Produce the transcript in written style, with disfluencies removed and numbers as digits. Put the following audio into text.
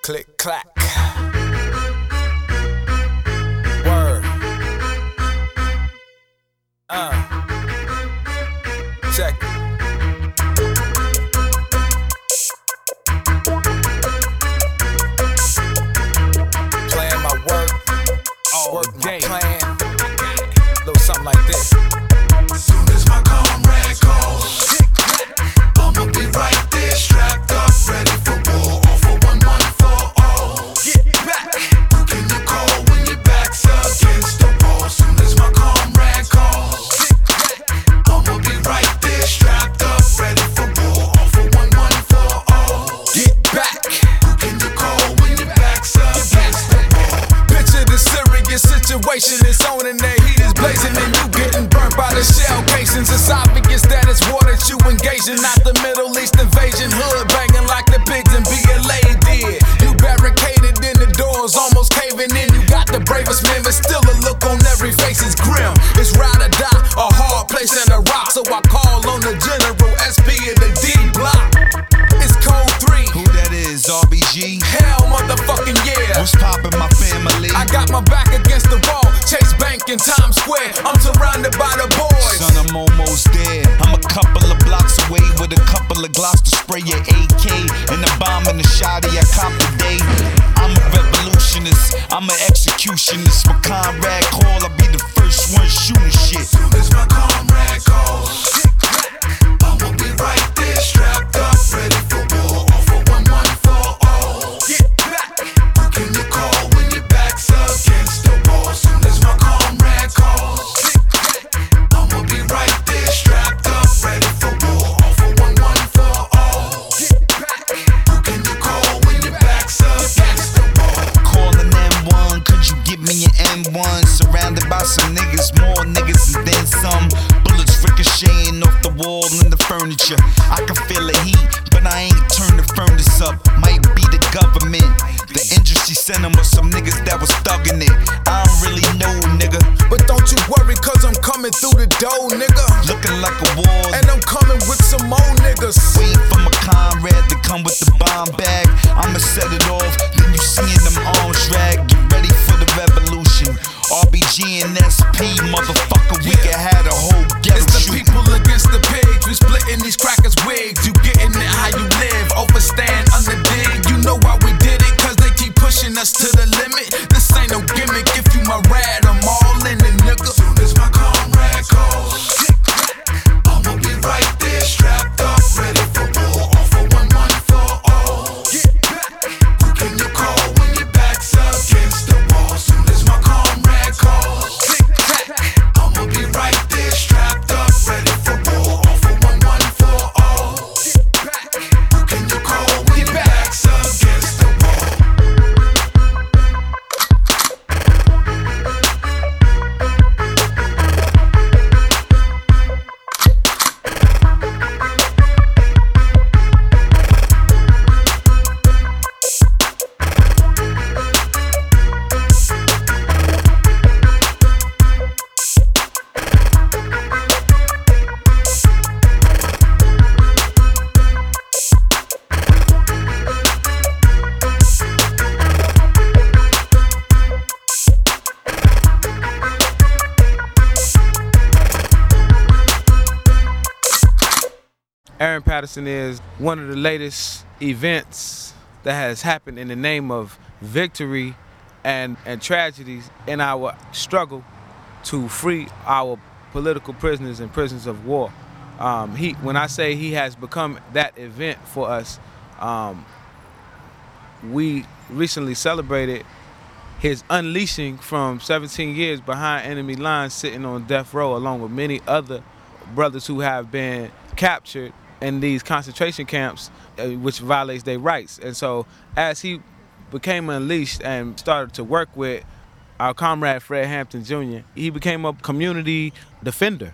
Click, clack. Word. Check it. Playing my work, work my plan. Little something like this. Soon as my comrade calls, I'ma be right there, strapped up, ready for war. All for one for all. Get back. Who can you call when your back's against the wall? Soon as my comrade calls, I'ma be right there, strapped up, ready for war. All for one for all. Get back. Who can you call when your back's against the wall? Picture the serious situation, it's on and the heat is blazing and you getting burnt by the shell casings. It's obvious that it's war that you engaging, not the Middle East invasion. Hood banging like the pigs in BLA did. You barricaded in the doors, almost caving in. You got the bravest men, but still a look on every face is grim. It's ride or die, a hard place in a rock. So I call on the General SP of the D block. It's Code 3. Who that is, RBG? Hell motherfucking yeah. What's poppin', my family? I got my back against the wall, Chase Bank in Times Square. I'm surrounded by the boys. Son, I'm almost there. I'm a couple of blocks away with a couple of Glocks to spray your AK. And a bomb and a shotty, I cop today. I'm a revolutionist, I'm an executionist. When Conrad call, I'll be the first one shooting shit. Soon as my comrade calls, I'ma be right there, strapped up, ready for war. All for one for all. Get back. Who can you call when your back's against the wall? Soon as my comrade calls, I'ma be right there, strapped up, ready for war. All for one for all. Get back. Who can you call when your back's against the wall? Calling M1, could you give me an M1? Surrounded by some niggas, more niggas and then some. Bullets ricocheting off the wall and the furniture. I can feel the heat, but I ain't turned the furnace up. Might be the government. The industry sent them with some niggas that was thugging it. I don't really know, nigga. But don't you worry, cause I'm coming through the door, nigga. Looking like a war. And I'm coming with some more niggas. Waiting for my comrade to come with the bomb bag. I'ma set it off, then you seeing them arms drag. Get ready for the revolution. RBG and SP, motherfucker, we can have the whole ghetto It's the shooting. people against the pigs. We splitting these crackers' wigs. You getting it how you live. Overstand, underdig. You know why we did it, cause they keep pushing us to the limit. This ain't no gimmick. If you my rad, I'm all in it, nigga. Soon as my comrade calls, I'ma be right there, strapped up, ready for war. All for one for all. Get back. Who can you call when your back's against the wall? Soon as my comrade calls, I'ma be right there, strapped up, ready for war. All for one for all. Get back. Who can you call when your back's against the wall? Aaron Patterson is one of the latest events that has happened in the name of victory and tragedies in our struggle to free our political prisoners and prisoners of war. When I say he has become that event for us, we recently celebrated his unleashing from 17 years behind enemy lines, sitting on death row, along with many other brothers who have been captured in these concentration camps, which violates their rights. And so as he became unleashed and started to work with our comrade Fred Hampton Jr., he became a community defender.